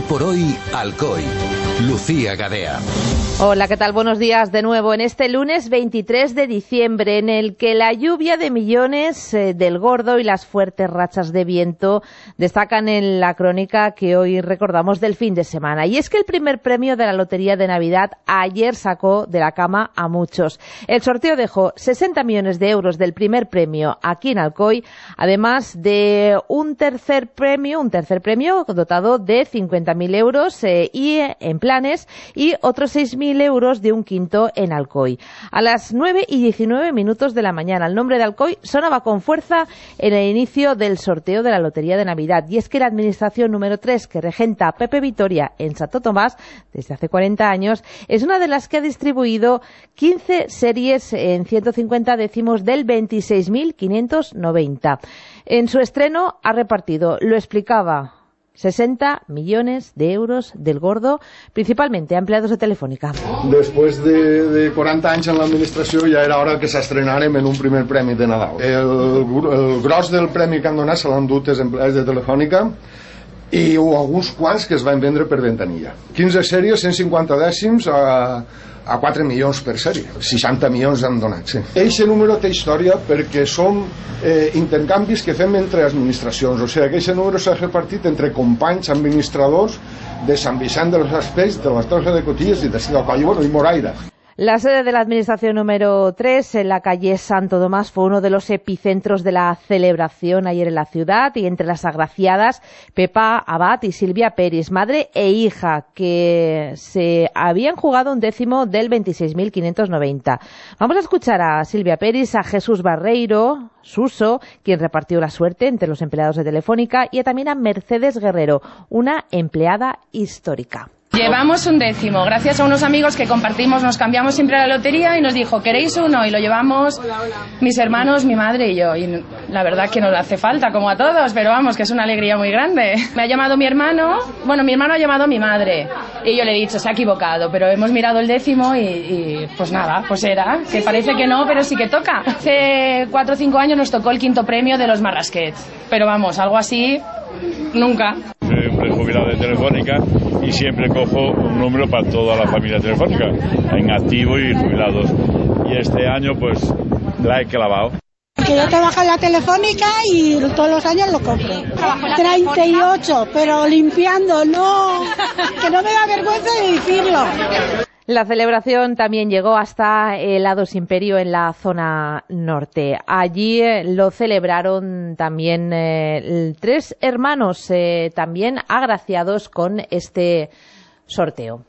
por hoy, Alcoy. Lucía Gadea. Hola, ¿qué tal? Buenos días de nuevo en este lunes 23 de diciembre, en el que la lluvia de millones del Gordo y las fuertes rachas de viento destacan en la crónica que hoy recordamos del fin de semana. Y es que el primer premio de la Lotería de Navidad ayer sacó de la cama a muchos. El sorteo dejó 60 millones de euros del primer premio aquí en Alcoy, además de un tercer premio dotado de 50.000 euros y en planes, y otros 6.000 euros de un quinto en Alcoy. A las 9:19 de la mañana, el nombre de Alcoy sonaba con fuerza en el inicio del sorteo de la Lotería de Navidad. Y es que la administración número 3, que regenta Pepe Vitoria en Santo Tomás desde hace 40 años, es una de las que ha distribuido 15 series en 150 décimos del 26.590. En su estreno ha repartido, lo explicaba, 60 millones de euros del Gordo, principalmente a empleados de Telefònica. Després de 40 anys en l'administració ja era hora que s'estrenàrem en un primer premi de Nadal. El gros del premi que han donat se l'han dut els empleats de Telefònica i alguns quants que es van vendre per ventanilla. 15 sèries, 150 dècims a 4 milions per sèrie. 60 milions han donat, sí. Eixe número té història perquè són intercanvis que fem entre administracions. O sigui, que eixe número s'ha repartit entre companys administradors de Sant Vicent de los Aspells, de la Torre de Cotillas i de Alcoy, bueno, i Moraira. La sede de la administración número 3, en la calle Santo Tomás, fue uno de los epicentros de la celebración ayer en la ciudad, y entre las agraciadas, Pepa Abad y Silvia Peris, madre e hija, que se habían jugado un décimo del 26.590. Vamos a escuchar a Silvia Peris, a Jesús Barreiro, Suso, quien repartió la suerte entre los empleados de Telefónica, y también a Mercedes Guerrero, una empleada histórica. Llevamos un décimo, gracias a unos amigos que compartimos, nos cambiamos siempre a la lotería y nos dijo, ¿queréis uno? Y lo llevamos mis hermanos, mi madre y yo. Y la verdad que nos hace falta, como a todos, pero vamos, que es una alegría muy grande. Me ha llamado mi hermano ha llamado a mi madre. Y yo le he dicho, se ha equivocado, pero hemos mirado el décimo y pues nada, pues era, que parece que no, pero sí que toca. Hace 4 o 5 años nos tocó el quinto premio de los Marrasquets, pero vamos, algo así, nunca. Soy un jubilado de Telefónica y siempre cojo un número para toda la familia Telefónica, en activo y jubilados. Y este año pues la he clavado. Que yo trabajo en la Telefónica y todos los años lo compro. 38, pero limpiando, no, que no me da vergüenza de decirlo. La celebración también llegó hasta el Hados Imperio en la zona norte. Allí lo celebraron también 3 hermanos, también agraciados con este sorteo.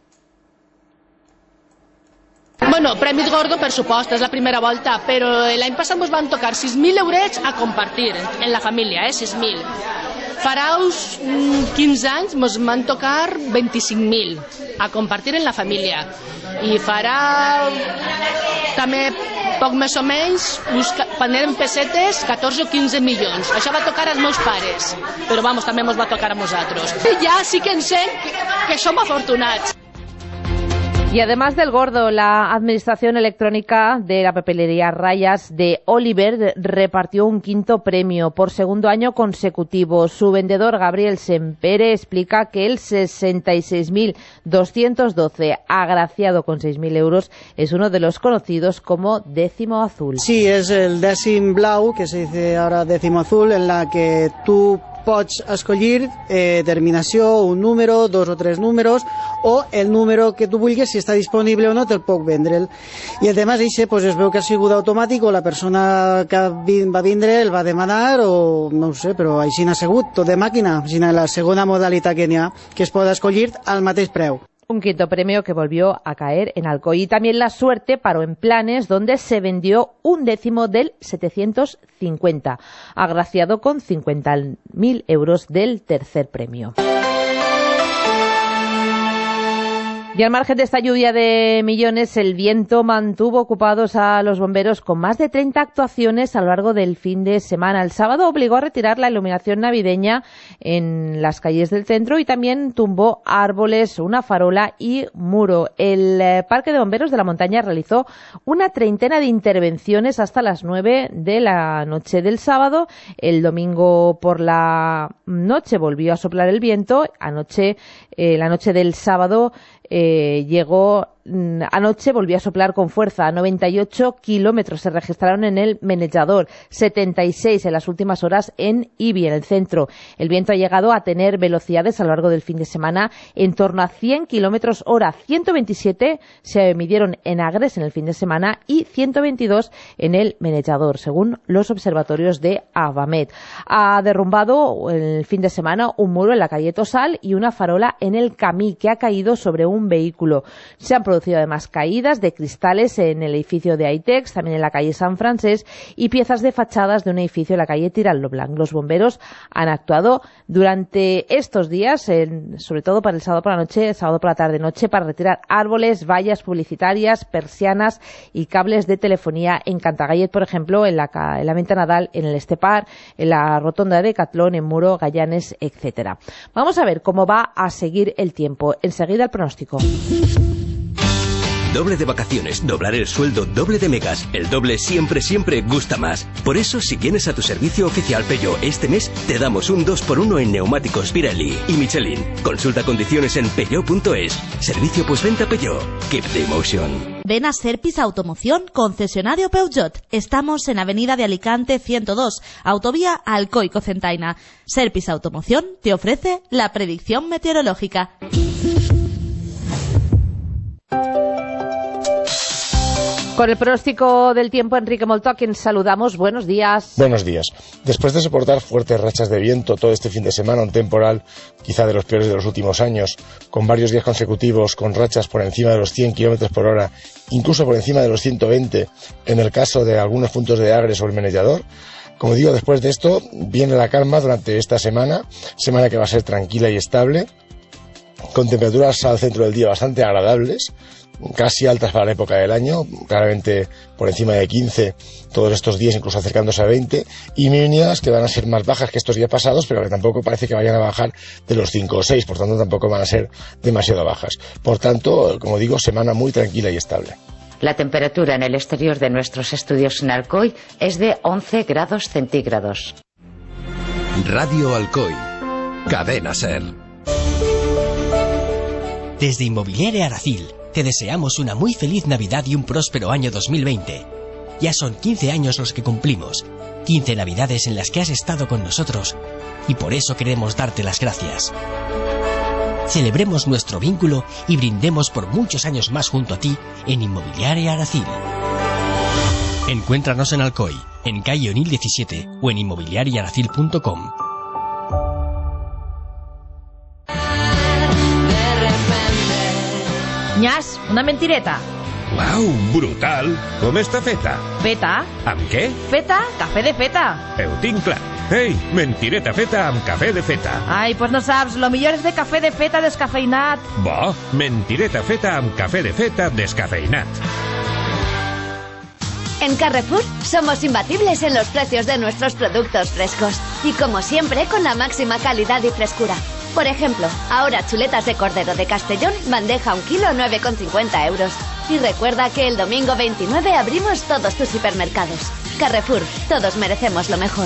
Bueno, Premi Gordo, per supost, és la primera volta, però l'any passat ens van tocar 6.000 eurets a compartir en la família, 6.000. Farà uns 15 anys ens van tocar 25.000 a compartir en la família. I farà també poc més o menys, quan eren pessetes, 14 o 15 milions. Això va tocar als meus pares, però vamos, també ens va tocar a nosaltres. Ja sí que en sé que som afortunats. Y además del Gordo, la administración electrónica de la papelería Rayas de Oliver repartió un quinto premio por segundo año consecutivo. Su vendedor, Gabriel Sempere, explica que el 66.212, agraciado con 6.000 euros, es uno de los conocidos como décimo azul. Sí, es el décim blau, que se dice ahora décimo azul, en la que tú pots escollir terminació, un número, 2 o 3 números, o el número que tu vulguis, si està disponible o no, te'l puc vendre'l. I el tema és això, pues es veu que ha sigut automàtic, o la persona que va vindre el va demanar, o no ho sé, però així n'ha sigut, tot de màquina, així la segona modalitat que n'hi ha, que es pot escollir al mateix preu. Un quinto premio que volvió a caer en Alcoy. Y también la suerte paró en Planes, donde se vendió un décimo del 750, agraciado con 50.000 euros del tercer premio. Y al margen de esta lluvia de millones, el viento mantuvo ocupados a los bomberos con más de 30 actuaciones a lo largo del fin de semana. El sábado obligó a retirar la iluminación navideña en las calles del centro y también tumbó árboles, una farola y muro. El Parque de Bomberos de la Montaña realizó una treintena de intervenciones hasta las 9 de la noche del sábado. El domingo por la noche volvió a soplar el viento. La noche del sábado anoche volvió a soplar con fuerza. 98 kilómetros se registraron en el Menejador, 76 en las últimas horas en Ibi, en el centro. El viento ha llegado a tener velocidades a lo largo del fin de semana en torno a 100 kilómetros hora. 127 se midieron en Agres en el fin de semana y 122 en el Menejador, según los observatorios de Avamet. Ha derrumbado el fin de semana un muro en la calle Tosal y una farola en el Camí, que ha caído sobre un vehículo. Se han producido además caídas de cristales en el edificio de Aitex, también en la calle San Francés, y piezas de fachadas de un edificio en la calle Tirant-lo-Blanc. Los bomberos han actuado durante estos días, sobre todo para el sábado por la noche, sábado por la tarde-noche, para retirar árboles, vallas publicitarias, persianas y cables de telefonía en Cantagallet, por ejemplo, en la Venta Nadal, en el Estepar, en la Rotonda de Decatlón, en Muro, Gallanes, etcétera. Vamos a ver cómo va a seguir el tiempo. Enseguida el pronóstico. Doble de vacaciones, doblar el sueldo, doble de megas. El doble siempre, siempre gusta más. Por eso, si vienes a tu servicio oficial Peugeot este mes, te damos un 2x1 en neumáticos Pirelli y Michelin. Consulta condiciones en peugeot.es. Servicio postventa Peugeot. Keep the emotion. Ven a Serpis Automoción, concesionario Peugeot. Estamos en Avenida de Alicante 102, autovía Alcoy-Cocentaina. Serpis Automoción te ofrece la predicción meteorológica. Con el pronóstico del tiempo, Enrique Molto, a quien saludamos. Buenos días. Buenos días. Después de soportar fuertes rachas de viento todo este fin de semana, un temporal quizá de los peores de los últimos años, con varios días consecutivos con rachas por encima de los 100 km por hora, incluso por encima de los 120 en el caso de algunos puntos de Agres o el Menejador, como digo, después de esto viene la calma durante esta semana que va a ser tranquila y estable, con temperaturas al centro del día bastante agradables, casi altas para la época del año, claramente por encima de 15 todos estos días, incluso acercándose a 20, y mínimas que van a ser más bajas que estos días pasados, pero que tampoco parece que vayan a bajar de los 5 o 6, por tanto tampoco van a ser demasiado bajas. Por tanto, como digo, semana muy tranquila y estable. La temperatura en el exterior de nuestros estudios en Alcoy es de 11 grados centígrados. Radio Alcoy, Cadena SER. Desde Inmobiliaria Aracil te deseamos una muy feliz Navidad y un próspero año 2020. Ya son 15 años los que cumplimos, 15 Navidades en las que has estado con nosotros, y por eso queremos darte las gracias. Celebremos nuestro vínculo y brindemos por muchos años más junto a ti en Inmobiliaria Aracil. Encuéntranos en Alcoy, en calle Onil 17 o en inmobiliariaaracil.com. Nyas, una mentireta. Uau, brutal! Com està feta? Feta? Amb què? Feta, café de feta. Ho tinc clar. Ei, mentireta feta amb café de feta. Ai, pues no saps, lo millor és de café de feta descafeinat. Bo, mentireta feta amb café de feta descafeinat. En Carrefour somos imbatibles en los precios de nuestros productos frescos. Y como siempre, con la máxima calidad y frescura. Por ejemplo, ahora chuletas de cordero de Castellón, bandeja 1 kilo, 9,50 euros. Y recuerda que el domingo 29 abrimos todos tus hipermercados. Carrefour, todos merecemos lo mejor.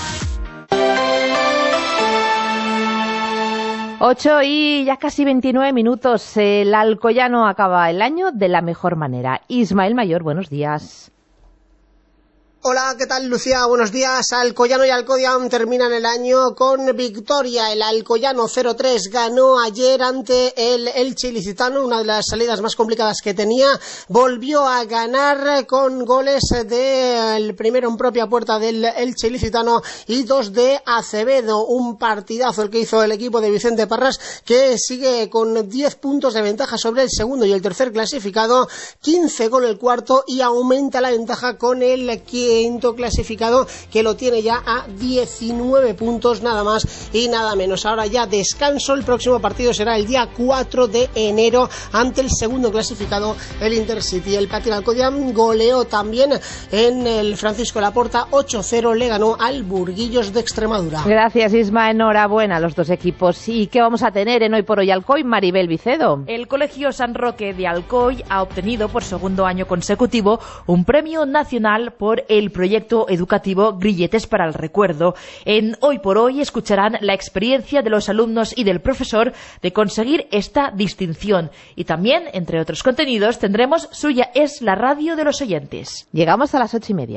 8 y ya casi 29 minutos. El alcoyano acaba el año de la mejor manera. Ismael Mayor, buenos días. Hola, ¿qué tal, Lucía? Buenos días. Alcoyano y Alcodian terminan el año con victoria. El Alcoyano 0-3 ganó ayer ante el Elche Ilicitano, una de las salidas más complicadas que tenía. Volvió a ganar con goles del primero en propia puerta del Elche Ilicitano y 2 de Acevedo. Un partidazo el que hizo el equipo de Vicente Parras, que sigue con 10 puntos de ventaja sobre el segundo y el tercer clasificado, 15 con el cuarto, y aumenta la ventaja con el que quinto clasificado, que lo tiene ya a 19 puntos, nada más y nada menos. Ahora ya descanso, el próximo partido será el día 4 de enero ante el segundo clasificado, el Intercity. El Patin Alcoyano goleó también en el Francisco Laporta, 8-0 le ganó al Burguillos de Extremadura. Gracias, Isma, enhorabuena a los dos equipos. ¿Y qué vamos a tener en Hoy por Hoy Alcoy, Maribel Vicedo? El Colegio San Roque de Alcoy ha obtenido por segundo año consecutivo un premio nacional por el proyecto educativo Grilletes para el Recuerdo. En Hoy por Hoy escucharán la experiencia de los alumnos y del profesor de conseguir esta distinción. Y también, entre otros contenidos, tendremos Suya es la radio de los oyentes. Llegamos a las 8:30.